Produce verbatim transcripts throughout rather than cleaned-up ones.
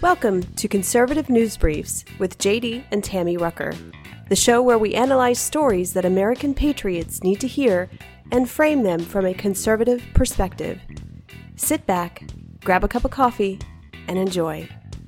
Welcome to Conservative News Briefs with J D and Tammy Rucker, the show where we analyze stories that American patriots need to hear and frame them from a conservative perspective. Sit back, grab a cup of coffee, and enjoy.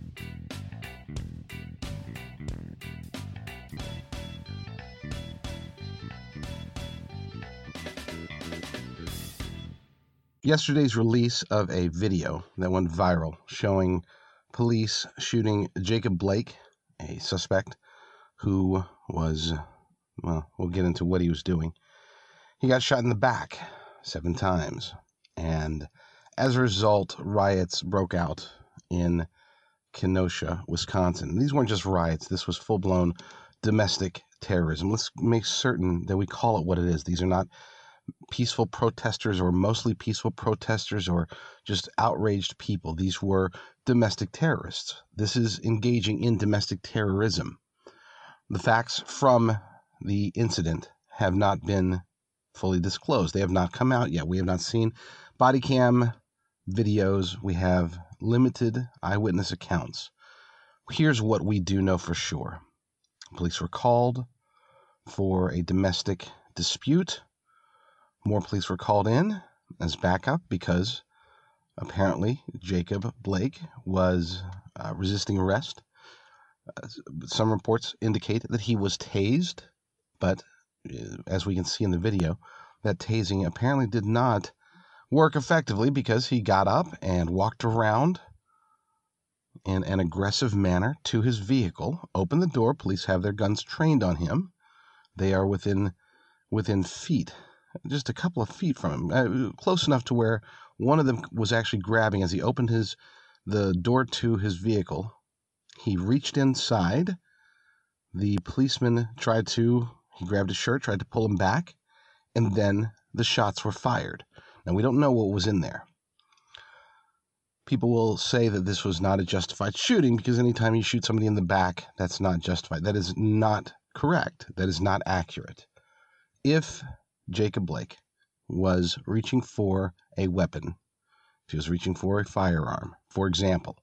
Yesterday's release of a video that went viral showing police shooting Jacob Blake, a suspect who was, well, we'll get into what he was doing. He got shot in the back seven times, and as a result, riots broke out in Kenosha, Wisconsin. These weren't just riots. This was full-blown domestic terrorism. Let's make certain that we call it what it is. These are not peaceful protesters or mostly peaceful protesters or just outraged people. These were domestic terrorists. This is engaging in domestic terrorism. The facts from the incident have not been fully disclosed. They have not come out yet. We have not seen body cam videos. We have limited eyewitness accounts. Here's what we do know for sure. Police were called for a domestic dispute. More police were called in as backup because apparently Jacob Blake was uh, resisting arrest. Uh, some reports indicate that he was tased, but uh, as we can see in the video, that tasing apparently did not work effectively because he got up and walked around in an aggressive manner to his vehicle, opened the door. Police have their guns trained on him. They are within within feet. Just a couple of feet from him, uh, close enough to where one of them was actually grabbing as he opened his the door to his vehicle. He reached inside. The policeman tried to, he grabbed his shirt, tried to pull him back, and then the shots were fired. Now, we don't know what was in there. People will say that this was not a justified shooting because anytime you shoot somebody in the back, that's not justified. That is not correct. That is not accurate. If Jacob Blake was reaching for a weapon, if he was reaching for a firearm, for example,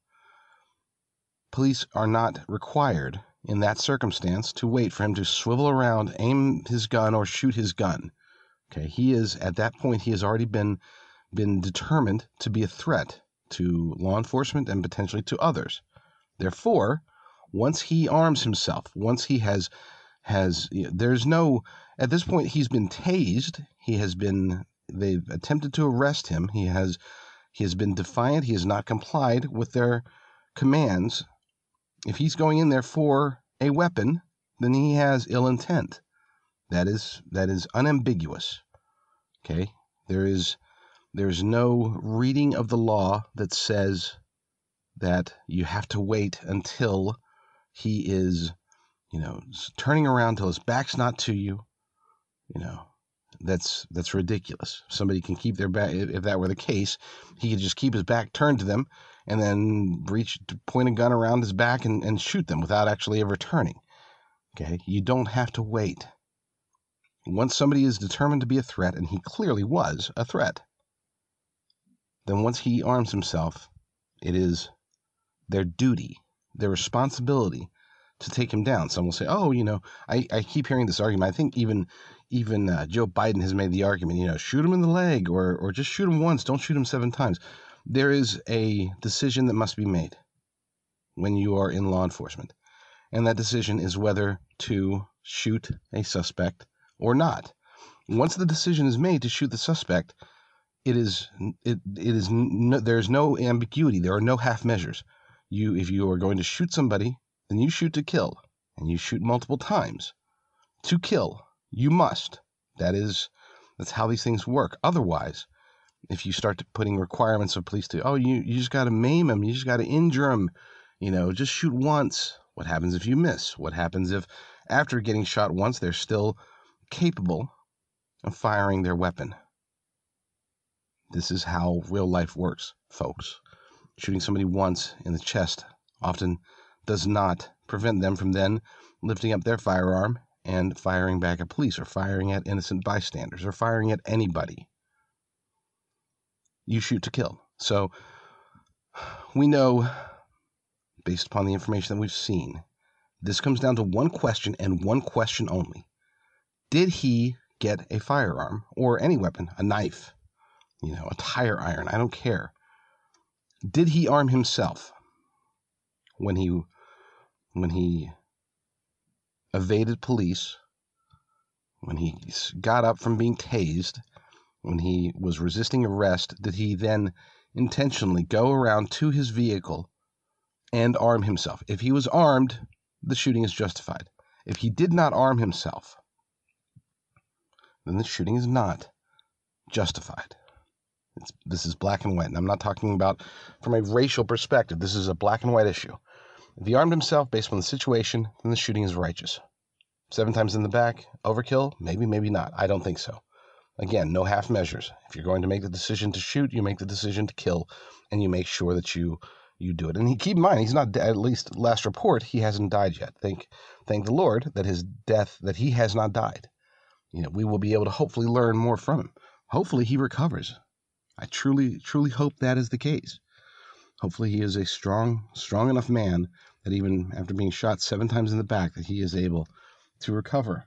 police are not required in that circumstance to wait for him to swivel around, aim his gun, or shoot his gun. Okay, he is, at that point, he has already been, been determined to be a threat to law enforcement and potentially to others. Therefore, once he arms himself, once he has has you know, there's no at this point he's been tased, he has been they've attempted to arrest him, he has he has been defiant, he has not complied with their commands. If he's going in there for a weapon, then he has ill intent. That is that is unambiguous. Okay? There is there's no reading of the law that says that you have to wait until he is You know, turning around till his back's not to you, you know, that's that's ridiculous. Somebody can keep their back. If that were the case, he could just keep his back turned to them and then reach, point a gun around his back and, and shoot them without actually ever turning. Okay, you don't have to wait. Once somebody is determined to be a threat, and he clearly was a threat, then once he arms himself, it is their duty, their responsibility to take him down. Some will say, oh, you know, I, I keep hearing this argument. I think even even uh, Joe Biden has made the argument, you know, shoot him in the leg or or just shoot him once. Don't shoot him seven times. There is a decision that must be made when you are in law enforcement. And that decision is whether to shoot a suspect or not. Once the decision is made to shoot the suspect, it is it it is no, there's no ambiguity. There are no half measures. You if you are going to shoot somebody, then you shoot to kill, and you shoot multiple times. To kill, you must. That is, that's how these things work. Otherwise, if you start putting requirements of police to, oh, you, you just got to maim him, you just got to injure him, you know, just shoot once. What happens if you miss? What happens if, after getting shot once, they're still capable of firing their weapon? This is how real life works, folks. Shooting somebody once in the chest often does not prevent them from then lifting up their firearm and firing back at police or firing at innocent bystanders or firing at anybody. You shoot to kill. So we know based upon the information that we've seen, this comes down to one question and one question only. Did he get a firearm or any weapon, a knife, you know, a tire iron? I don't care. Did he arm himself when he when he evaded police, when he got up from being tased, when he was resisting arrest? Did he then intentionally go around to his vehicle and arm himself? If he was armed, the shooting is justified. If he did not arm himself, then the shooting is not justified. It's, this is black and white, and I'm not talking about from a racial perspective. This is a black and white issue. If he armed himself based on the situation, then the shooting is righteous. Seven times in the back, overkill? Maybe, maybe not. I don't think so. Again, no half measures. If you're going to make the decision to shoot, you make the decision to kill, and you make sure that you you do it. And he, keep in mind, he's not, at least last report, he hasn't died yet. Thank, thank the Lord that his death, that he has not died. You know, we will be able to hopefully learn more from him. Hopefully he recovers. I truly, truly hope that is the case. Hopefully he is a strong, strong enough man that even after being shot seven times in the back, that he is able to recover.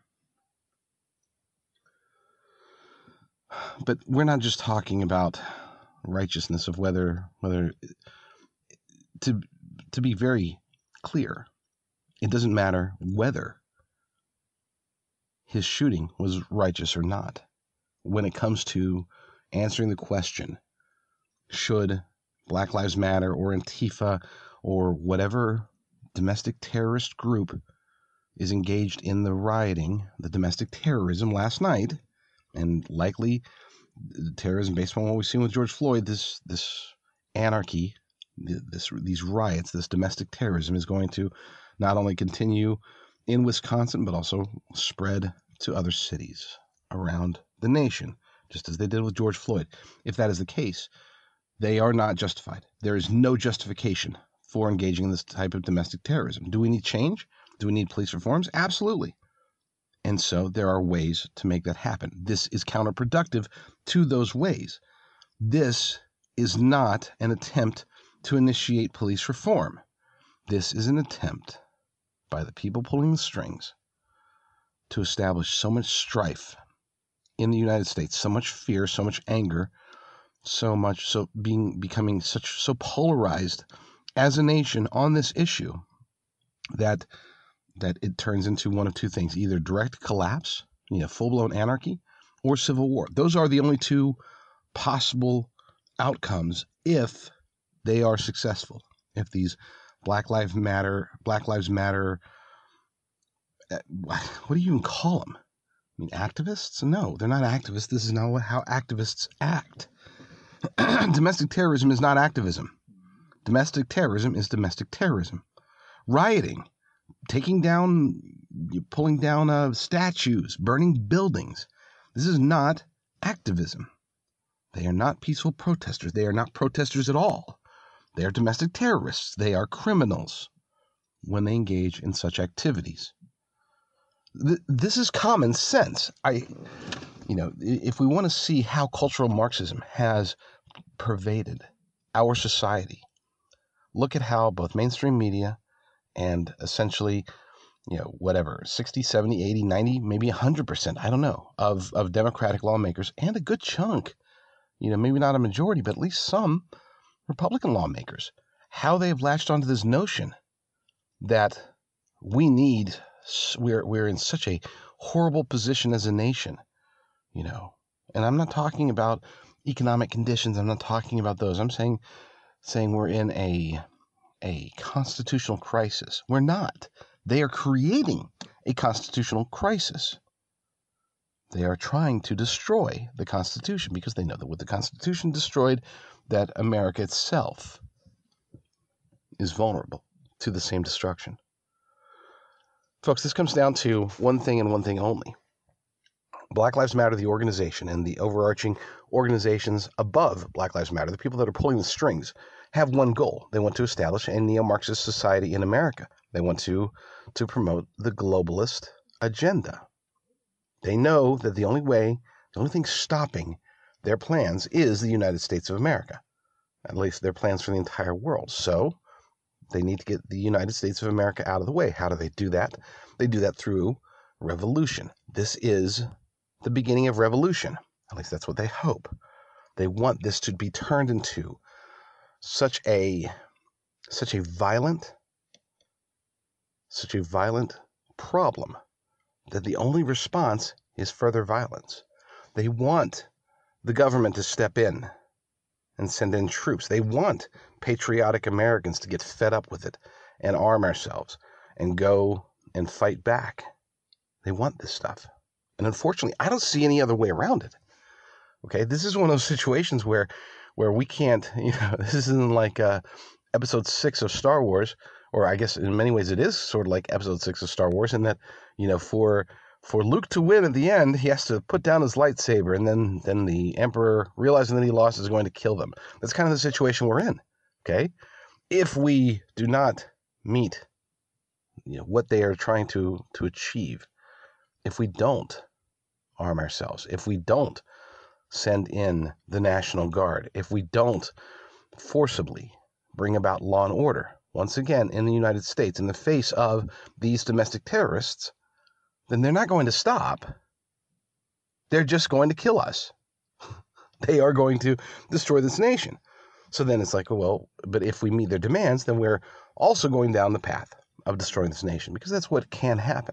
But we're not just talking about righteousness of whether, whether to, to be very clear, it doesn't matter whether his shooting was righteous or not. When it comes to answering the question, should Black Lives Matter or Antifa or whatever domestic terrorist group is engaged in the rioting, the domestic terrorism last night, and likely the terrorism based on what we've seen with George Floyd, this this anarchy, this these riots, this domestic terrorism is going to not only continue in Wisconsin, but also spread to other cities around the nation, just as they did with George Floyd. If that is the case, they are not justified. There is no justification for engaging in this type of domestic terrorism. Do we need change? Do we need police reforms? Absolutely. And so there are ways to make that happen. This is counterproductive to those ways. This is not an attempt to initiate police reform. This is an attempt by the people pulling the strings to establish so much strife in the United States, so much fear, so much anger, so much so being becoming such so polarized as a nation on this issue that that it turns into one of two things: either direct collapse, you know, full-blown anarchy, or civil war. Those are the only two possible outcomes if they are successful. If these Black Lives Matter, Black Lives Matter, what do you even call them? I mean, activists? No, they're not activists. This is not how activists act. Domestic terrorism is not activism. Domestic terrorism is domestic terrorism. Rioting, taking down, pulling down uh, statues, burning buildings. This is not activism. They are not peaceful protesters. They are not protesters at all. They are domestic terrorists. They are criminals when they engage in such activities. Th- this is common sense. I, you know, if we want to see how cultural Marxism has pervaded our society, look at how both mainstream media and essentially, you know, whatever, sixty, seventy, eighty, ninety, maybe one hundred percent, I don't know, of, of Democratic lawmakers, and a good chunk, you know, maybe not a majority, but at least some Republican lawmakers, how they've latched onto this notion that we need, we're, we're in such a horrible position as a nation, you know, and I'm not talking about economic conditions. I'm not talking about those. I'm saying, saying we're in a, a constitutional crisis. We're not. They are creating a constitutional crisis. They are trying to destroy the Constitution because they know that with the Constitution destroyed, that America itself is vulnerable to the same destruction. Folks, this comes down to one thing and one thing only. Black Lives Matter, the organization, and the overarching organizations above Black Lives Matter, the people that are pulling the strings, have one goal. They want to establish a neo-Marxist society in America. They want to, to promote the globalist agenda. They know that the only way, the only thing stopping their plans is the United States of America, at least their plans for the entire world. So They need to get the United States of America out of the way. How do they do that? They do that through revolution. This is the beginning of revolution. At least that's what they hope. They want this to be turned into such a such a violent such a violent problem that the only response is further violence. They want the government to step in and send in troops. They want patriotic Americans to get fed up with it and arm ourselves and go and fight back. They want this stuff. And unfortunately, I don't see any other way around it. Okay, this is one of those situations where where we can't, you know, this isn't like uh, episode six of Star Wars, or I guess in many ways it is sort of like episode six of Star Wars, in that, you know, for for Luke to win at the end, he has to put down his lightsaber, and then, then the Emperor, realizing that he lost, is going to kill them. That's kind of the situation we're in, okay? If we do not meet, you know, what they are trying to, to achieve, if we don't arm ourselves, if we don't send in the National Guard, if we don't forcibly bring about law and order, once again, in the United States, in the face of these domestic terrorists, then they're not going to stop. They're just going to kill us. They are going to destroy this nation. So then it's like, well, but if we meet their demands, then we're also going down the path of destroying this nation, because that's what can happen.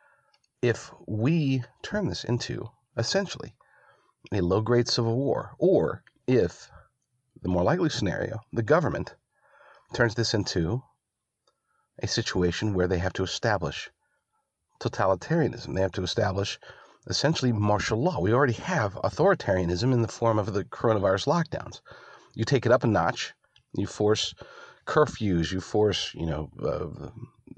If we turn this into, essentially, a low-grade civil war, or if, the more likely scenario, the government turns this into a situation where they have to establish totalitarianism. They have to establish essentially martial law. We already have authoritarianism in the form of the coronavirus lockdowns. You take it up a notch. You force curfews. You force, you know, uh,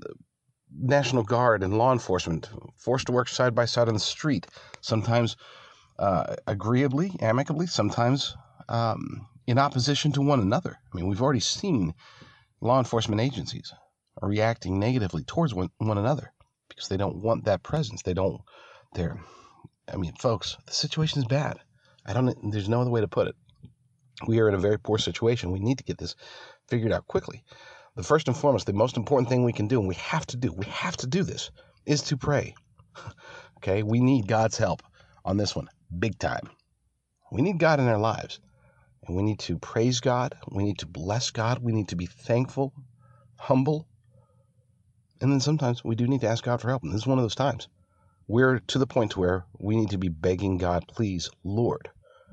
National Guard and law enforcement forced to work side by side on the street. Sometimes uh, agreeably, amicably. Sometimes um, in opposition to one another. I mean, we've already seen law enforcement agencies are reacting negatively towards one, one another, because they don't want that presence. They don't, they're, I mean, folks, the situation is bad. I don't, there's no other way to put it. We are in a very poor situation. We need to get this figured out quickly. The first and foremost, the most important thing we can do, and we have to do, we have to do this, is to pray. Okay? We need God's help on this one, big time. We need God in our lives. And we need to praise God. We need to bless God. We need to be thankful, humble. And then sometimes we do need to ask God for help. And this is one of those times. We're to the point where we need to be begging God, please, Lord,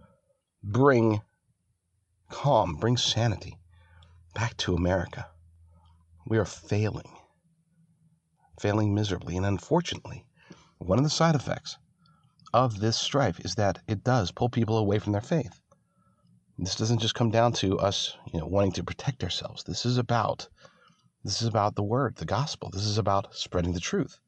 bring calm, bring sanity back to America. We are failing, failing miserably. And unfortunately, one of the side effects of this strife is that it does pull people away from their faith. This doesn't just come down to us, you know, wanting to protect ourselves. This is about This is about the word, the gospel. This is about spreading the truth.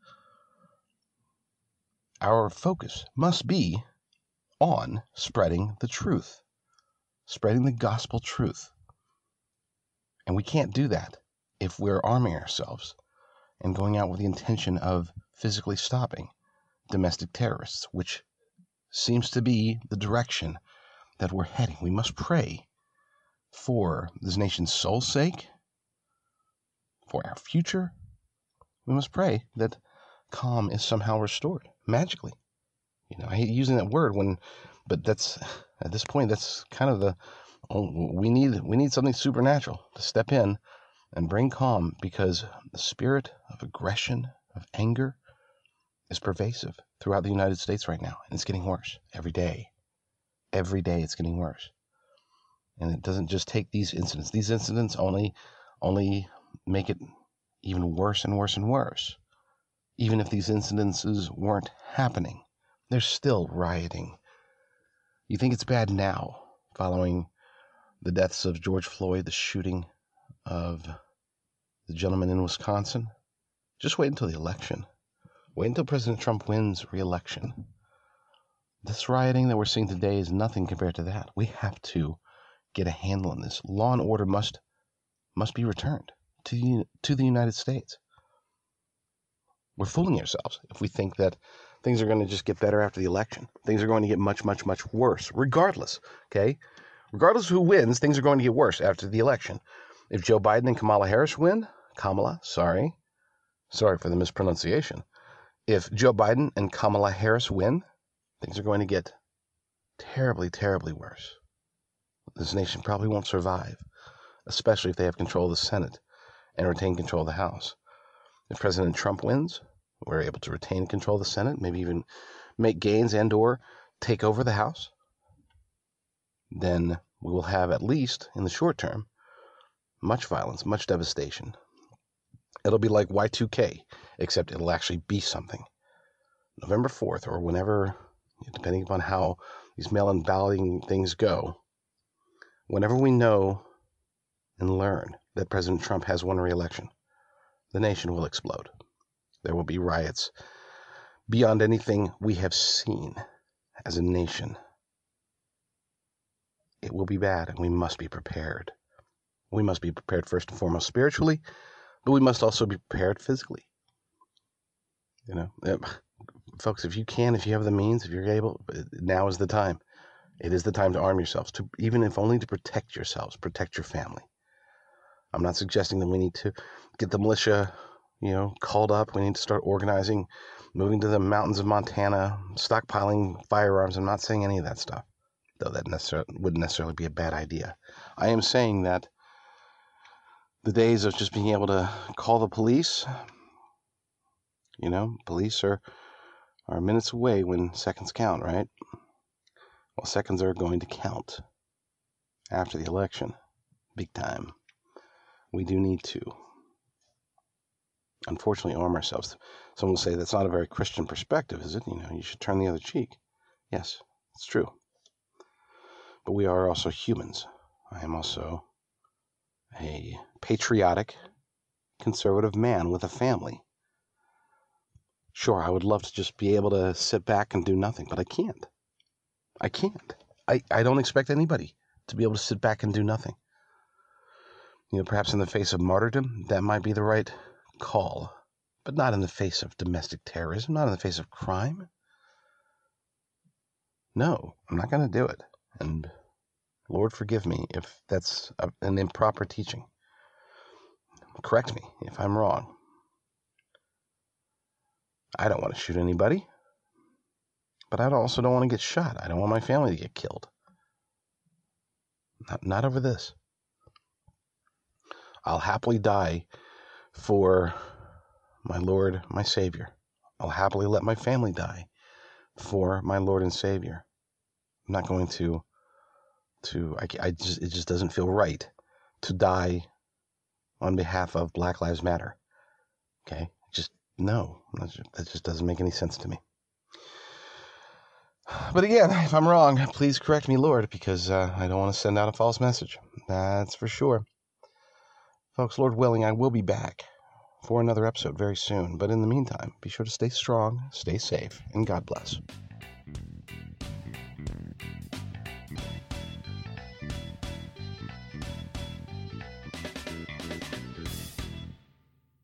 Our focus must be on spreading the truth, spreading the gospel truth. And we can't do that if we're arming ourselves and going out with the intention of physically stopping domestic terrorists, which seems to be the direction that we're heading. We must pray for this nation's soul's sake, for our future. We must pray that calm is somehow restored magically. You know, I hate using that word when, but that's at this point, that's kind of the, oh, we need we need something supernatural to step in and bring calm, because the spirit of aggression, of anger, is pervasive throughout the United States right now, and it's getting worse every day. Every day it's getting worse. And it doesn't just take these incidents. These incidents only only make it even worse and worse and worse. Even if these incidences weren't happening, there's still rioting. You think it's bad now, following the deaths of George Floyd, the shooting of the gentleman in Wisconsin? Just wait until the election. Wait until President Trump wins re-election. This rioting that we're seeing today is nothing compared to that. We have to get a handle on this. Law and order must must be returned to the, to the United States. We're fooling ourselves if we think that things are going to just get better after the election. Things are going to get much, much, much worse, regardless, okay? Regardless of who wins, things are going to get worse after the election. If Joe Biden and Kamala Harris win, Kamala, sorry, sorry for the mispronunciation. If Joe Biden and Kamala Harris win, things are going to get terribly, terribly worse. This nation probably won't survive, especially if they have control of the Senate and retain control of the House. If President Trump wins, we're able to retain control of the Senate, maybe even make gains and or take over the House, then we will have, at least in the short term, much violence, much devastation. It'll be like Y two K, except it'll actually be something. November fourth, or whenever, depending upon how these mail-in balloting things go, whenever we know and learn that President Trump has won re-election, the nation will explode. There will be riots beyond anything we have seen as a nation. It will be bad, and we must be prepared. We must be prepared first and foremost spiritually, but we must also be prepared physically. You know, folks, if you can, if you have the means, if you're able, now is the time. It is the time to arm yourselves, to even if only to protect yourselves, protect your family. I'm not suggesting that we need to get the militia, you know, called up. We need to start organizing, moving to the mountains of Montana, stockpiling firearms. I'm not saying any of that stuff, though that necessarily, wouldn't necessarily be a bad idea. I am saying that the days of just being able to call the police, you know, police are, are minutes away when seconds count, right? Well, seconds are going to count after the election, big time. We do need to, unfortunately, arm ourselves. Someone will say that's not a very Christian perspective, is it? You know, you should turn the other cheek. Yes, it's true. But we are also humans. I am also a patriotic, conservative man with a family. Sure, I would love to just be able to sit back and do nothing, but I can't. I can't. I, I don't expect anybody to be able to sit back and do nothing. You know, perhaps in the face of martyrdom, that might be the right call, but not in the face of domestic terrorism, not in the face of crime. No, I'm not going to do it. And Lord, forgive me if that's a, an improper teaching. Correct me if I'm wrong. I don't want to shoot anybody, but I also don't want to get shot. I don't want my family to get killed. Not, not over this. I'll happily die for my Lord, my Savior. I'll happily let my family die for my Lord and Savior. I'm not going to, to I, I just, it just doesn't feel right to die on behalf of Black Lives Matter. Okay? Just, no. That just doesn't make any sense to me. But again, if I'm wrong, please correct me, Lord, because uh, I don't want to send out a false message. That's for sure. Folks, Lord willing, I will be back for another episode very soon. But in the meantime, be sure to stay strong, stay safe, and God bless.